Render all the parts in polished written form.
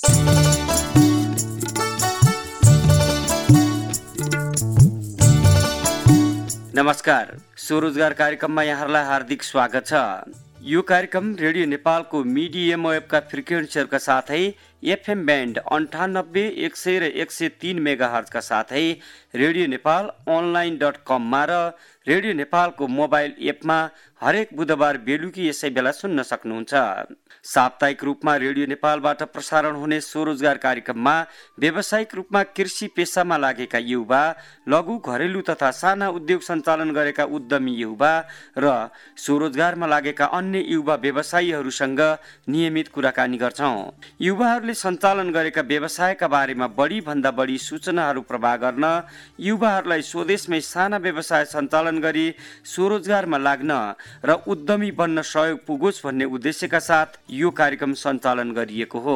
नमस्कार, स्वरोजगार कार्यक्रममा यहाँहरूलाई हार्दिक स्वागत छ। यो कार्यक्रम रेडियो नेपालको मिडियम वेभका फ्रिक्वेन्सीहरूका साथै एफएम ब्यान्ड 98, 100 र 103 मेगाहर्जका साथै रेडियो नेपाल online.com र रेडियो नेपालको मोबाइल एपमा हरेक बुधबार बेलुकी यसै बेला सुन्न सक्नुहुन्छ। साप्ताहिक रूपमा रेडियो नेपालबाट प्रसारण हुने स्वरोजगार कार्यक्रममा व्यावसायिक रूपमा कृषि पेसामा लागेका युवा, लघु घरेलु तथा साना उद्योग सञ्चालन गरेका उद्यमी युवा र स्वरोजगारमा लागेका अन्य युवा व्यवसायीहरूसँग नियमित कुराकानी गर्छौं। युवाहरूले सञ्चालन गरेका व्यवसायका बारेमा बढी भन्दा बढी सूचनाहरू प्रवाह गर्न, युवाहरूलाई स्वदेशमै साना व्यवसाय सञ्चालन गरी स्वरोजगारमा लाग्न र उद्यमी बन्न सहयोग पुगोस् भन्ने उद्देश्यका साथ यो कार्यक्रम सञ्चालन गरिएको हो।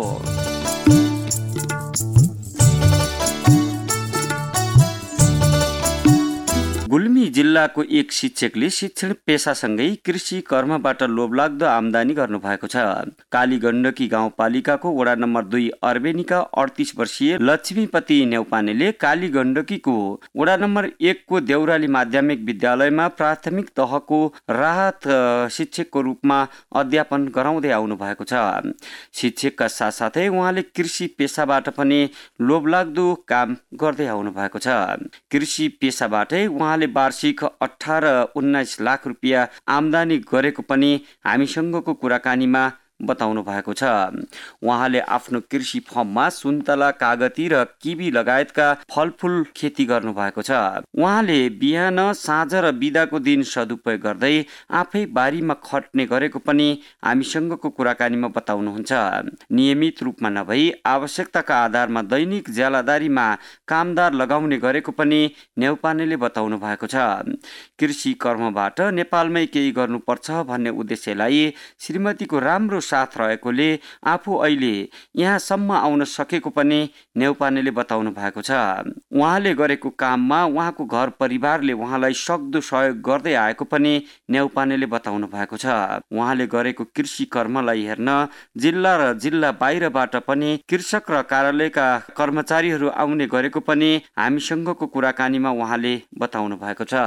गुल्मी जिल्लाको एक शिक्षकले शिक्षण पेसासँगै कृषि कर्मबाट लोभलाग्दो आम्दानी गर्नु भएको छ। कालीगण्डकी गाउँपालिकाको वडा नम्बर 2 अर्बेनीका 38 वर्षीय लक्ष्मीपति नेउपानेले कालीगण्डकीको वडा नम्बर 1 को देउराली माध्यमिक विद्यालयमा प्राथमिक तहको राहत शिक्षकको रूपमा अध्यापन गराउँदै आउनु भएको छ। शिक्षकका साथसाथै उहाँले कृषि पेसाबाट पनि लोभलाग्दो काम गर्दै आउनु भएको छ। कृषि पेसाबाटै उहाँले वार्षिक 18-19 लाख रुपियाँ आम्दानी गरेको पनि हामीसँगको कुराकानीमा बताउनु भएको छ। उहाँले आफ्नो कृषि फर्ममा सुन्तला, कागती र किवी लगायतका फलफुल खेती गर्नु भएको छ। उहाँले बिहान, साँझ र बिदाको दिन सदुपयोग गर्दै आफै बारीमा खट्ने गरेको पनि हामीसँगको कुराकानीमा बताउनुहुन्छ। नियमित रूपमा नभई आवश्यकताका आधारमा दैनिक ज्यालादारीमा कामदार लगाउने गरेको पनि नेउपानेले बताउनु भएको छ। कृषि कर्मबाट नेपालमै केही गर्नुपर्छ भन्ने उद्देश्यलाई श्रीमतीको राम्रो साथ रहेकोले आफू अहिले यहाँसम्म आउन सकेको पनि नेउपानेले बताउनु भएको छ। उहाँले गरेको काममा उहाँको घर परिवारले उहाँलाई सक्दो सहयोग गर्दै आएको पनि नेउपानेले बताउनु भएको छ। उहाँले गरेको कृषि कर्मलाई हेर्न जिल्ला र जिल्ला बाहिरबाट पनि कृषक र कार्यालयका कर्मचारीहरू आउने गरेको पनि हामीसँगको कुराकानीमा उहाँले बताउनु भएको छ।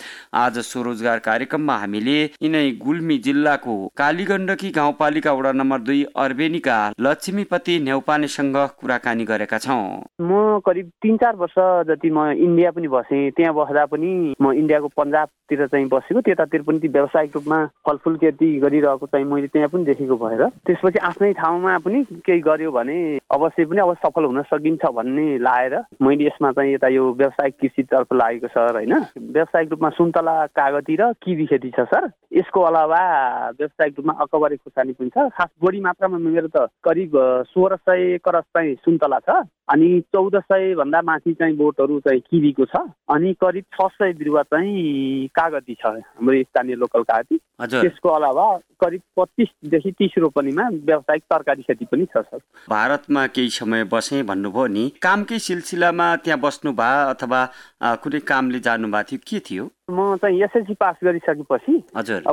आज स्वरोजगार कार्यक्रममा हामीले यिनै गुल्मी जिल्लाको कालीगण्डकी गाउँपालिका वडा नम्बर 2 अर्बेनीका लक्ष्मीपति नेउपानेसँग कुराकानी गरेका छौं। म करिब 3-4 वर्ष जति म इन्डिया पनि बसेँ। त्यहाँ बस्दा पनि म इन्डियाको पन्जाबतिर चाहिँ बसेको, त्यतातिर पनि व्यावसायिक रूपमा फलफुल खेती गरिरहेको चाहिँ मैले त्यहाँ पनि देखेको भएर त्यसपछि आफ्नै ठाउँमा पनि केही गर्यो भने अवश्य पनि सफल हुन सकिन्छ भन्ने लागेर मैले यसमा चाहिँ यता यो व्यावसायिक कृषितर्फ लागेको सर हैन। व्यावसायिक रूपमा सुन्तला, कागती र किवी खेती छ सर। यसको अलावा व्यावसायिक रूपमा अकबरे खुर्सानी पनि छ। खास बढी मात्रामा मेरो त करिब 1600 करस चाहिँ सुन्तला छ, अनि 1400 भन्दा माथि चाहिँ बोटहरू चाहिँ किवीको छ, अनि करिब 600 बिरुवा चाहिँ कागती छ, हाम्रो स्थानीय लोकल कागती। त्यसको अलावा करिब 25 देखि 30 रोपनीमा व्यावसायिक तरकारी खेती पनि छ सर। भारतमा केही समय बसे भन्नुभयो नि, कामकै सिलसिलामा त्यहाँ बस्नु भयो अथवा कुनै कामले जानु भएको थियो, के थियो? म चाहिँ एसएलसी पास गरिसकेपछि अब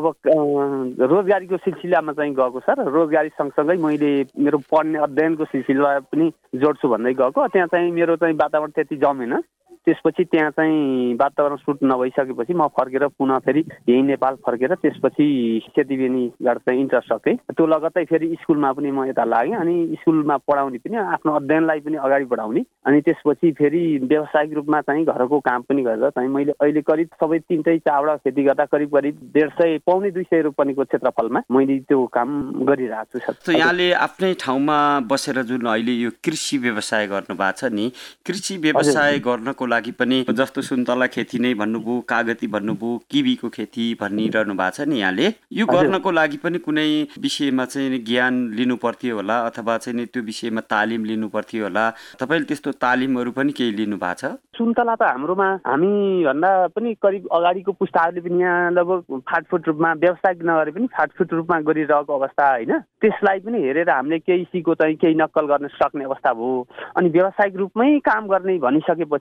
रोजगारीको सिलसिलामा चाहिँ गएको सर। रोजगारी सँगसँगै मैले मेरो पढ्ने अध्ययनको सिलसिला पनि जोड्छु भन्दै गएको। त्यहाँ चाहिँ मेरो चाहिँ वातावरण त्यति जमेन। त्यसपछि त्यहाँ चाहिँ वातावरण सुट नभइसकेपछि म फर्केर पुनः फेरि यही नेपाल फर्केर त्यसपछि खेतीबालीबाट चाहिँ इन्ट्रेस्ट सकेँ। त्यो लगत्तै फेरि स्कुलमा पनि म यता लागेँ, अनि स्कुलमा पढाउने पनि आफ्नो अध्ययनलाई पनि अगाडि बढाउने, अनि त्यसपछि फेरि व्यावसायिक रूपमा चाहिँ घरको काम पनि गरेर चाहिँ मैले अहिले करिब सबै 3 चावडा खेती गर्दा करिब 150 पौने 200 रोपनीको क्षेत्रफलमा मैले त्यो काम गरिरहेको छु सर। यहाँले आफ्नै ठाउँमा बसेर जुन अहिले यो कृषि व्यवसाय गर्नु भएको छ नि, कृषि व्यवसाय गर्नको लागि पनि जस्तो सुन्तला खेती नै भन्नुभयो, कागती भन्नुभयो, किवीको खेती भनिरहनु भएको छ नि, यहाँले यो गर्नको लागि पनि कुनै विषयमा चाहिँ ज्ञान लिनु पर्थ्यो होला अथवा चाहिँ त्यो विषयमा तालिम लिनु पर्थ्यो होला। तपाईले त्यस्तो तालिमहरू पनि केही लिनु भएको छ? सुन्तला त हाम्रोमा हामी भन्दा पनि करिब अगाडिको पुस्ताहरूले पनि यहाँ लगभग फाटफुट रूपमा व्यावसायिक नगरे पनि फाटफुट रूपमा गरिरहेको अवस्था होइन। त्यसलाई पनि हेरेर हामीले केही सिको चाहिँ केही नक्कल गर्न सक्ने अवस्था भयो। अनि व्यावसायिक रूपमै काम गर्ने भनिसकेपछि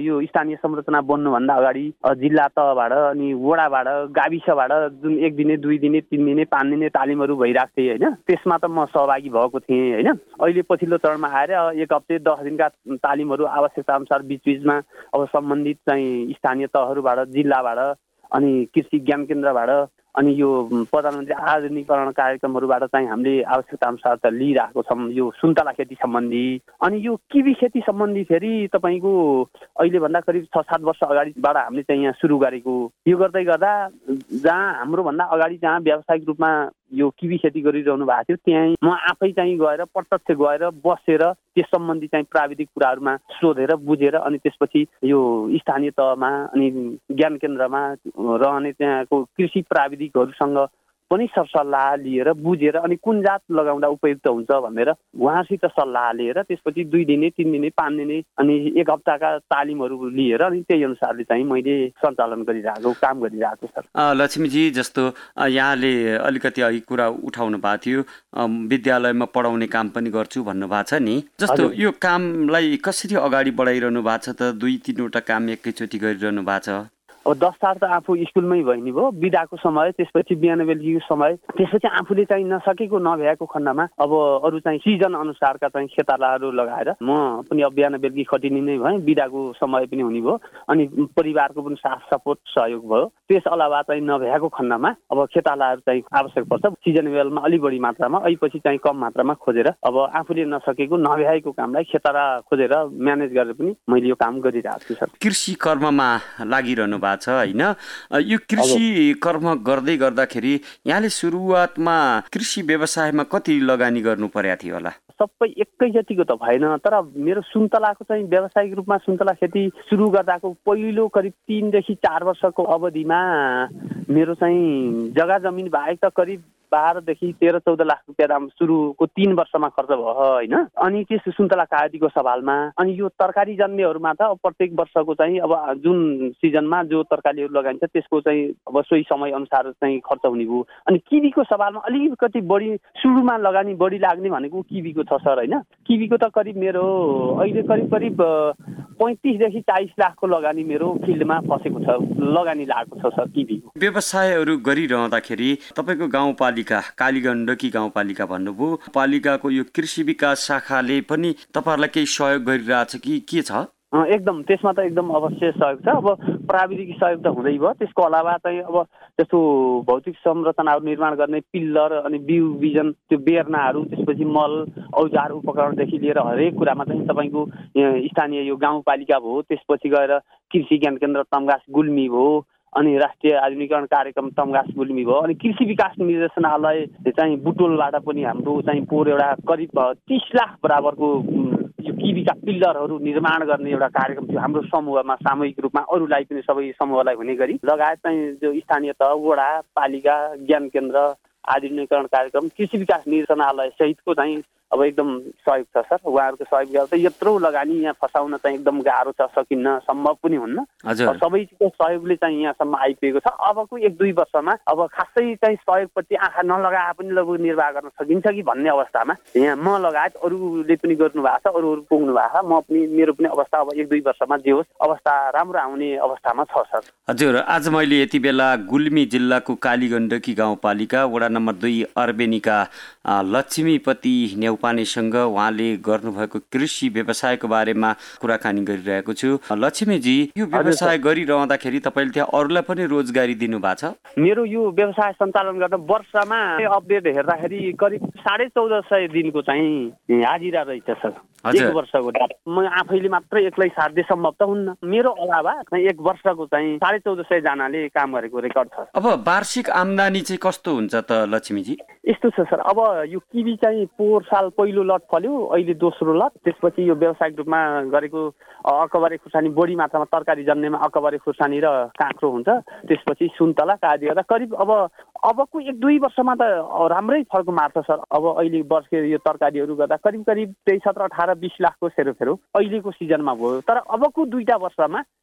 यो स्थानीय संरचना बन्नुभन्दा अगाडि जिल्ला तहबाट अनि वडाबाट गाविसबाट जुन 1 दिने 2 दिने 3 दिने 5 दिने तालिमहरू भइरहेको थिए होइन, त्यसमा त म सहभागी भएको थिएँ होइन। अहिले पछिल्लो चरणमा आएर 1 हप्ते 10 दिनका तालिमहरू आवश्यकता अनुसार बीचबीचमा अब सम्बन्धित चाहिँ स्थानीय तहहरूबाट, जिल्लाबाट अनि कृषि ज्ञान केन्द्रबाट अनि यो प्रधानमन्त्री आधुनिकीकरण कार्यक्रमहरूबाट चाहिँ हामीले आवश्यकता अनुसार त लिइरहेको छौँ। यो सुन्तला खेती सम्बन्धी अनि यो किवी खेती सम्बन्धी फेरि तपाईँको अहिलेभन्दा करिब 6-7 वर्ष अगाडिबाट हामीले चाहिँ यहाँ सुरु गरेको। यो गर्दै गर्दा जहाँ हाम्रोभन्दा अगाडि जहाँ व्यावसायिक रूपमा यो किवी खेती गरिरहनु भएको थियो त्यहाँ म आफै चाहिँ गएर प्रत्यक्ष गएर बसेर त्यस सम्बन्धी चाहिँ प्राविधिक कुराहरूमा सोधेर बुझेर अनि त्यसपछि यो स्थानीय तहमा अनि ज्ञान केन्द्रमा रहने त्यहाँको कृषि प्राविधिकहरूसँग पनि सरसल्लाह लिएर बुझेर अनि कुन जात लगाउँदा उपयुक्त हुन्छ भनेर उहाँसित सल्लाह लिएर त्यसपछि 2 दिने 3 दिने 5 दिने अनि 1 हप्ताका तालिमहरू लिएर अनि त्यही अनुसारले चाहिँ मैले सञ्चालन गरिरहेको काम गरिरहेको छ। लक्ष्मीजी, जस्तो यहाँले अलिकति अघि कुरा उठाउनु भएको थियो विद्यालयमा पढाउने काम पनि गर्छु भन्नुभएको छ नि, जस्तो यो कामलाई कसरी अगाडि बढाइरहनु भएको छ त? 2-3 वटा काम एकैचोटि गरिरहनु भएको छ? अब 10 साल त आफू स्कुलमै भइनी भयो, बिदाको समय, त्यसपछि बिहान बेलुकीको समय, त्यसपछि आफूले चाहिँ नसकेको नभ्याएको खण्डमा अब अरू चाहिँ सिजन अनुसारका चाहिँ खेतालाहरू लगाएर म पनि अब बिहान बेलुकी खटिने नै भएँ, बिदाको समय पनि हुने भयो अनि परिवारको पनि साथ सपोर्ट सहयोग भयो। त्यस अलावा चाहिँ नभ्याएको खण्डमा अब खेतालाहरू चाहिँ आवश्यक पर्छ, सिजन बेलमा अलि बढी मात्रामा, अहिले चाहिँ कम मात्रामा खोजेर अब आफूले नसकेको नभ्याएको कामलाई खेताला खोजेर म्यानेज गरेर पनि मैले यो काम गरिरहेको छु सर। कृषि कर्ममा लागिरहनु भएको छ हैन? यो कृषि कर्म गर्दै गर्दाखेरि यहाँले सुरुवातमा कृषि व्यवसायमा कति लगानी गर्नु पर्या थियो होला? सबै एकैचोटिको त भएन, तर मेरो सुन्तलाको चाहिँ व्यावसायिक रूपमा सुन्तला खेती सुरु गर्दाको पहिलो करिब 3 देखि 4 वर्षको अवधिमा मेरो चाहिँ जग्गा जमिन बाहेक त करिब 12 देखि 13-14 लाख रुपियाँ दाम सुरुको 3 वर्षमा खर्च भयो होइन। अनि त्यस सुन्तला काँटीको सवालमा अनि यो तरकारी जन्मेहरूमा त प्रत्येक वर्षको चाहिँ अब जुन सिजनमा जो तरकारीहरू लगाइन्छ त्यसको चाहिँ अब सोही समय अनुसार चाहिँ खर्च हुने भयो। अनि किवीको सवालमा अलिकति बढी सुरुमा लगानी बढी लाग्ने भनेको किवीको छ सर होइन। किवीको त करिब मेरो अहिले करिब 35 देखि 40 लाखको लगानी मेरो फिल्डमा फसेको छ, लगानी लागेको छ सर किवीको। व्यवसायहरू गरिरहँदाखेरि तपाईँको गाउँपालिका कालीगण्डकी गाउँपालिका भन्नुभयो, पालिकाको यो कृषि विकास शाखाले पनि तपाईँहरूलाई केही सहयोग गरिरहेछ कि के छ? एकदम त्यसमा त एकदम अवश्य सहयोग छ। अब प्राविधिक सहयोग त हुँदै भयो, त्यसको अलावा चाहिँ अब जस्तो भौतिक संरचनाहरू निर्माण गर्ने पिल्लर अनि बिउ बिजन त्यो बेर्नाहरू, त्यसपछि मल औजार उपकरणदेखि लिएर हरेक कुरामा चाहिँ तपाईँको स्थानीय यो गाउँपालिका भयो, त्यसपछि गएर कृषि ज्ञान केन्द्र तमघास गुल्मी भयो अनि राष्ट्रिय आधुनिकीकरण कार्यक्रम तमघास गुल्मी भयो अनि कृषि विकास निर्देशनालय चाहिँ बुटोलबाट पनि हाम्रो चाहिँ पोहोर एउटा करिब 30 लाख बराबरको यो किवीका पिल्लरहरू निर्माण गर्ने एउटा कार्यक्रम थियो हाम्रो समूहमा, सामूहिक रूपमा अरूलाई पनि सबै समूहलाई हुने गरी लगायत चाहिँ जो स्थानीय तह वडा पालिका ज्ञान केन्द्र आधुनिकीकरण कार्यक्रम कृषि विकास निर्देशनालय सहितको चाहिँ अब एकदम सहयोग छ सर। उहाँहरूको सहयोग गर्दा यत्रो लगानी यहाँ फसाउन चाहिँ एकदम गाह्रो छ, सकिन्न, सम्भव पनि हुन्न। सबैको सहयोगले चाहिँ यहाँसम्म आइपुगेको छ। अबको 1-2 वर्षमा अब खासै चाहिँ सहयोगप्रति आँखा नलगाए पनि लगभग निर्वाह गर्न सकिन्छ कि भन्ने अवस्थामा यहाँ म लगायत अरूले पनि गर्नु भएको छ, अरूहरू पुग्नु भएको छ। म पनि मेरो पनि अवस्था अब 1-2 वर्षमा जे होस् अवस्था राम्रो आउने अवस्थामा छ सर। हजुर, आज मैले यति बेला गुल्मी जिल्लाको कालीगण्डकी गाउँपालिका वडा नम्बर 2 अर्बेनीका लक्ष्मीपति नेउपानेसँग उहाँले गर्नुभएको कृषि व्यवसायको बारेमा कुराकानी गरिरहेको छु। लक्ष्मीजी, यो व्यवसाय गरिरहँदाखेरि तपाईँले त्यहाँ अरूलाई पनि रोजगारी दिनुभएको छ? मेरो यो व्यवसाय सञ्चालन गर्न वर्षमा अपडेट हेर्दाखेरि करिब 1450 दिनको चाहिँ हाजिरा रहेछ सर। एक वर्षको म आफैले मात्र एक्लै साध्य सम्भव त हुन्न, मेरो अलावा 1 वर्षको चाहिँ 1450 जनाले काम गरेको रेकर्ड छ। अब वार्षिक आम्दानी चाहिँ कस्तो हुन्छ त लक्ष्मीजी? यस्तो छ सर, अब यो किवी चाहिँ पोहोर साल पहिलो लट फल्यो, अहिले दोस्रो लट, त्यसपछि यो व्यावसायिक रूपमा गरेको अकबरे खुर्सानी बढी मात्रामा तरकारी जन्नेमा अकबरे खुर्सानी र काँक्रो हुन्छ, त्यसपछि सुन्तला आदि गर्दा करिब अबको 1-2 वर्षमा त राम्रै फर्क मार्छ सर। अब अहिले वर्ष यो तरकारीहरू गर्दा करिब 23, 17, 18, 20 लाखको सेरोफेरो अहिलेको सिजनमा भयो, तर अबको 2टा वर्षमा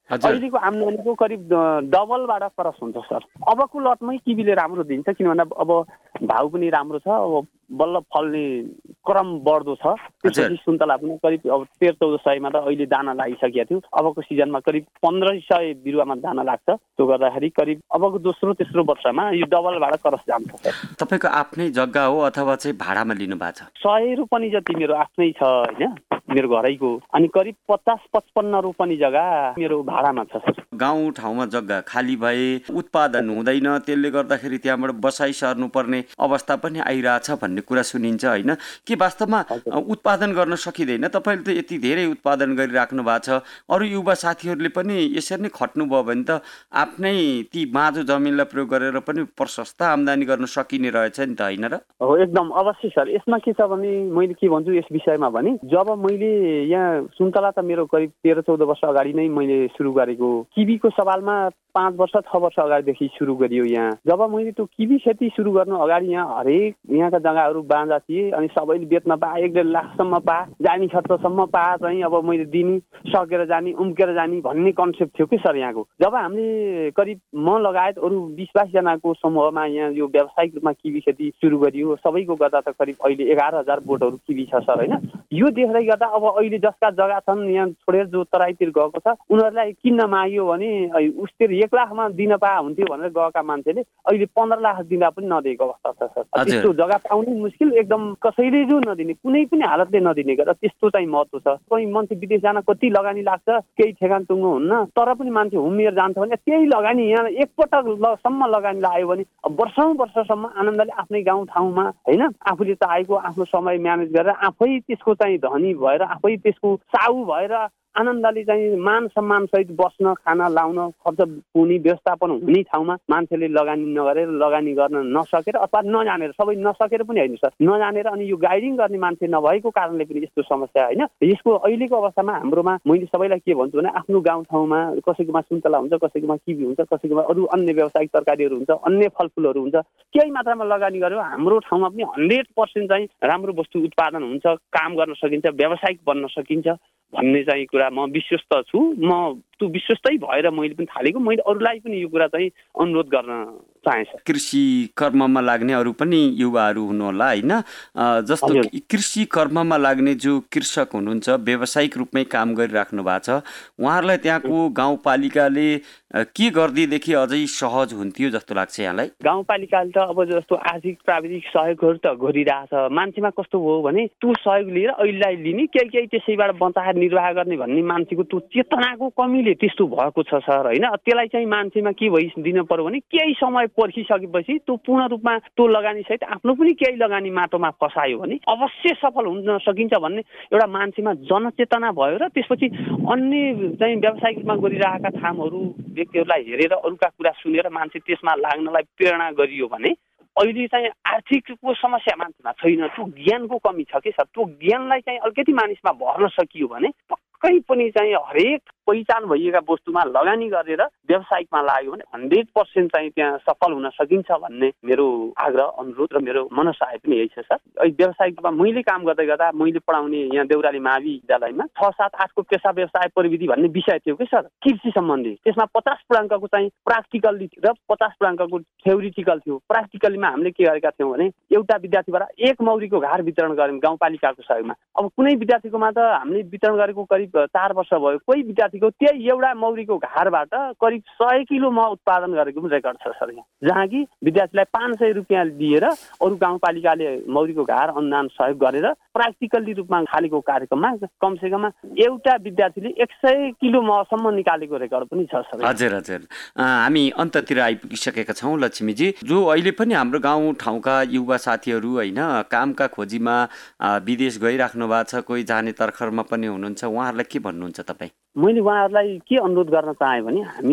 अहिलेको आम्दानीको करिब डबलबाट क्रस हुन्छ सर। अबको लटमै किबीले राम्रो दिन्छ, किन भन्दा अब भाउ पनि राम्रो छ, अब बल्ल फल्ने क्रम बढ्दो छ। त्यसपछि सुन्तला पनि करिब अब 13-14 त अहिले दाना लागिसकेको थियो। अबको सिजनमा करिब 1500 बिरुवामा दाना लाग्छ। त्यो गर्दाखेरि करिब अबको दोस्रो-तेस्रो वर्षमा यो डबलबाट क्रस जान्छ सर। तपाईँको आफ्नै जग्गा हो अथवा चाहिँ भाडामा लिनु भएको छ? 100 रोपनी जति मेरो आफ्नै छ होइन, मेरो घरैको। अनि करिब 50-55 रोपनी जग्गा मेरो भाडामा छ सर। गाउँ ठाउँमा जग्गा खाली भए उत्पादन हुँदैन, त्यसले गर्दाखेरि त्यहाँबाट बसाइ सर्नुपर्ने अवस्था पनि आइरहेछ भन्ने कुरा सुनिन्छ होइन? के वास्तवमा उत्पादन गर्न सकिँदैन? तपाईँले त यति धेरै उत्पादन गरिराख्नु भएको छ, अरू युवा साथीहरूले पनि यसरी नै खट्नुभयो भने त आफ्नै ती बाँझो जमिनलाई प्रयोग गरेर पनि प्रशस्त आम्दानी गर्न सकिने रहेछ नि त, होइन र? हो, एकदम अवश्य सर। यसमा के छ भने मैले के भन्छु यस विषयमा भने, जब मैले यहाँ सुन्तला त मेरो करिब 13-14 वर्ष अगाडि नै मैले सुरु गरेको। किबीको सवालमा 5-6 वर्ष अगाडिदेखि सुरु गरियो यहाँ। जब मैले त्यो किबी खेती सुरु गर्नु अगाडि यहाँ हरेक यहाँका जग्गाहरू बाँझा थिए, अनि सबैले बेच्न पाए, 1.5 लाखसम्म पाए, जाने खर्चसम्म पाए चाहिँ अब मैले दिने, सकेर जाने, उम्केर जाने भन्ने कन्सेप्ट थियो कि सर यहाँको। जब हामीले करिब म लगायत अरू 20-22 जनाको समूहमा यहाँ यो व्यावसायिक रूपमा किबी खेती सुरु गरियो, सबैको गर्दा त करिब अहिले 11,000 बोटहरू किबी छ सर होइन। यो देख्दै गर्दा अब अहिले जसका जग्गा छन् यहाँ छोडेर जो तराईतिर गएको छ उनीहरूलाई किन्न माग्यो भने उसतिर 1 लाखमा दिन पाए हुन्थ्यो भनेर गएका मान्छेले अहिले 15 लाख दिँदा पनि नदिएको अवस्था छ सर। त्यस्तो जग्गा पाउनै मुस्किल, एकदम कसैले जो नदिने, कुनै पनि हालतले नदिने गरेर त्यस्तो चाहिँ महत्त्व छ। कोही मान्छे विदेश जान कति लगानी लाग्छ केही ठेगान टुङ्गो हुन्न, तर पनि मान्छे हुमिएर जान्छ भने त्यही लगानी यहाँ एकपटकसम्म लगानी लाग्यो भने वर्षौं-वर्षसम्म आनन्दले आफ्नै गाउँ ठाउँमा होइन आफूले चाहेको आफ्नो समय म्यानेज गरेर आफै त्यसको चाहिँ धनी भएर, आफै त्यसको साउ भएर आनन्दले चाहिँ मान सम्मान सहित बस्न, खान, लाउन, खर्च हुने, व्यवस्थापन हुने ठाउँमा मान्छेले लगानी नगरेर, लगानी गर्न नसकेर अथवा नजानेर, सबै नसकेर पनि होइन सर, नजानेर अनि यो गाइडिङ गर्ने मान्छे नभएको कारणले पनि यस्तो समस्या होइन। यसको अहिलेको अवस्थामा हाम्रोमा मैले सबैलाई के भन्छु भने आफ्नो गाउँठाउँमा कसैकोमा सुन्तला हुन्छ, कसैकोमा किबी हुन्छ, कसैकोमा अरू अन्य व्यावसायिक तरकारीहरू हुन्छ, अन्य फलफुलहरू हुन्छ, केही मात्रामा लगानी गर्यो हाम्रो ठाउँमा पनि 100% चाहिँ राम्रो वस्तु उत्पादन हुन्छ, काम गर्न सकिन्छ, व्यावसायिक बन्न सकिन्छ भन्ने चाहिँ कुरा म विश्वस्त छु। म त्यो विश्वस्तै भएर मैले पनि थालेको। मैले अरूलाई पनि यो कुरा चाहिँ अनुरोध गर्न चाहेँ। कृषि कर्ममा लाग्ने अरू पनि युवाहरू हुनुहोला होइन? जस्तो कृषि कर्ममा लाग्ने जो कृषक हुनुहुन्छ, व्यावसायिक रूपमै काम गरिराख्नु भएको छ, उहाँहरूलाई त्यहाँको गाउँपालिकाले के गरिदिएदेखि अझै सहज हुन्थ्यो जस्तो लाग्छ यहाँलाई? गाउँपालिकाले त अब जस्तो आर्थिक प्राविधिक सहयोगहरू त गरिरहेछ। मान्छेमा कस्तो हो भने त्यो सहयोग लिएर अहिलेलाई लिने, केही त्यसैबाट बचाएर निर्वाह गर्ने भन्ने मान्छेको त्यो चेतनाको कमीले त्यस्तो भएको छ सर होइन। त्यसलाई चाहिँ मान्छेमा के भइदिनु पर्यो भने केही समय पर्खिसकेपछि त्यो पूर्ण रूपमा त्यो लगानी सहित आफ्नो पनि केही लगानी माटोमा फसायो भने अवश्य सफल हुन सकिन्छ भन्ने एउटा मान्छेमा जनचेतना भयो र त्यसपछि अन्य चाहिँ व्यावसायिक रूपमा गरिरहेका ठाउँहरू व्यक्तिहरूलाई हेरेर अरूका कुरा सुनेर मान्छे त्यसमा लाग्नलाई प्रेरणा गरियो भने अहिले चाहिँ आर्थिकको समस्या मान्छेमा छैन। त्यो ज्ञानको कमी छ कि सर, त्यो ज्ञानलाई चाहिँ अलिकति मानिसमा भर्न सकियो भने पक्कै पनि चाहिँ हरेक पहिचान भइएका वस्तुमा लगानी गरेर व्यावसायिकमा लाग्यो भने 100% चाहिँ त्यहाँ सफल हुन सकिन्छ भन्ने मेरो आग्रह, अनुरोध र मेरो मनसाय पनि यही छ सर। अहिले व्यावसायिक रूपमा मैले काम गर्दै गर्दा मैले पढाउने यहाँ देउराली महाविद्यालयमा 6-7-8 को पेसा व्यवसाय प्रविधि भन्ने विषय थियो कि सर, कृषि सम्बन्धी। त्यसमा 50 पूर्णाङ्कको चाहिँ प्र्याक्टिकल र 50 पूर्णाङ्कको थ्योरिटिकल थियो। प्र्याक्टिकलीमा हामीले के गरेका थियौँ भने एउटा विद्यार्थीबाट 1 मौरीको घार वितरण गऱ्यौँ गाउँपालिकाको सहयोगमा। अब कुनै विद्यार्थीकोमा त हामीले वितरण गरेको करिब 4 वर्ष भयो, कोही विद्यार्थीको त्यही एउटा मौरीको घारबाट करिब 100 किलो मह उत्पादन गरेको पनि रेकर्ड छ सर यहाँ, जहाँ कि विद्यार्थीलाई 500 रुपियाँ दिएर अरू गाउँपालिकाले मौरीको घार अनुदान सहयोग गरेर प्र्याक्टिकली रूपमा थालेको कार्यक्रममा कमसेकम एउटा विद्यार्थीले 100 किलो महसम्म निकालेको रेकर्ड पनि छ सर। हजुर हजुर, हामी अन्ततिर आइपुगिसकेका छौँ लक्ष्मीजी। जो अहिले पनि हाम्रो गाउँ ठाउँका युवा साथीहरू होइन कामका खोजीमा विदेश गइराख्नु भएको छ, कोही जाने तर्खरमा पनि हुनुहुन्छ, उहाँहरूलाई के भन्नुहुन्छ तपाईँ? मैले उहाँहरूलाई के अनुरोध गर्न चाहेँ भने हामी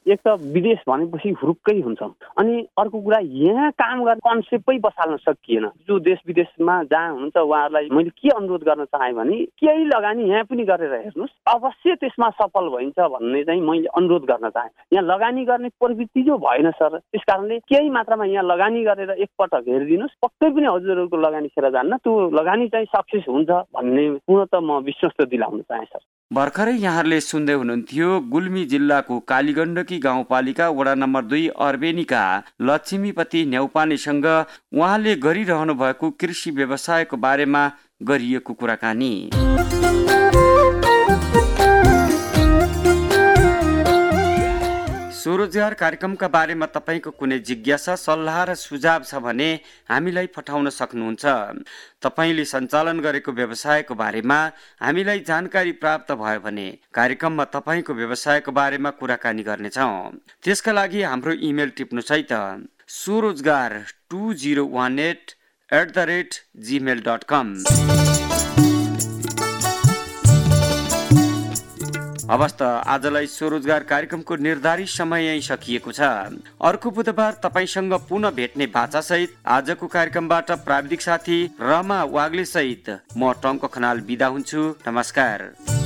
एक त विदेश भनेपछि हुरुक्कै हुन्छ, अनि अर्को कुरा यहाँ काम गर्ने कन्सेप्टै बसाल्न सकिएन। जो देश विदेशमा जहाँ हुनुहुन्छ उहाँहरूलाई मैले के अनुरोध गर्न चाहे भने केही लगानी यहाँ पनि गरेर हेर्नुहोस्, अवश्य त्यसमा सफल भइन्छ भन्ने चाहिँ मैले अनुरोध गर्न चाहे। यहाँ लगानी गर्ने प्रवृत्ति जो भएन सर, त्यस कारणले केही मात्रामा यहाँ लगानी गरेर एकपटक हेरिदिनुहोस्, पक्कै पनि हजुरहरूको लगानी खेर जान्न, त्यो लगानी चाहिँ सक्सेस हुन्छ भन्ने पूर्णत म विश्वास दिलाउन चाहे सर। भर्खरै यहाँहरूले सुन्दै हुनुहुन्थ्यो गुल्मी जिल्लाको कालीगण्डकी गाउँपालिका वडा नम्बर 2 अर्बेनीका लक्ष्मीपति न्यौपानेसँग उहाँले गरिरहनु भएको कृषि व्यवसायको बारेमा गरिएको कुराकानी। स्वरोजगार कार्यक्रमका बारेमा तपाईको कुनै जिज्ञासा, सल्लाह र सुझाव छ भने हामीलाई पठाउन सक्नुहुन्छ। तपाईले सञ्चालन गरेको व्यवसायको बारेमा हामीलाई जानकारी प्राप्त भयो भने कार्यक्रममा तपाईको व्यवसायको बारेमा कुराकानी गर्नेछौँ। त्यसका लागि हाम्रो इमेल टिप्नुहोस् है त, स्वरोजगार2018@gmail.com। हवस् त, आजलाई स्वरोजगार कार्यक्रमको निर्धारित समय यही सकिएको छ। अर्को बुधबार तपाईसँग पुनः भेट्ने बाचा सहित आजको कार्यक्रमबाट प्राविधिक साथी रमा वाग्ले सहित म टङ्क खनाल बिदा हुन्छु। नमस्कार।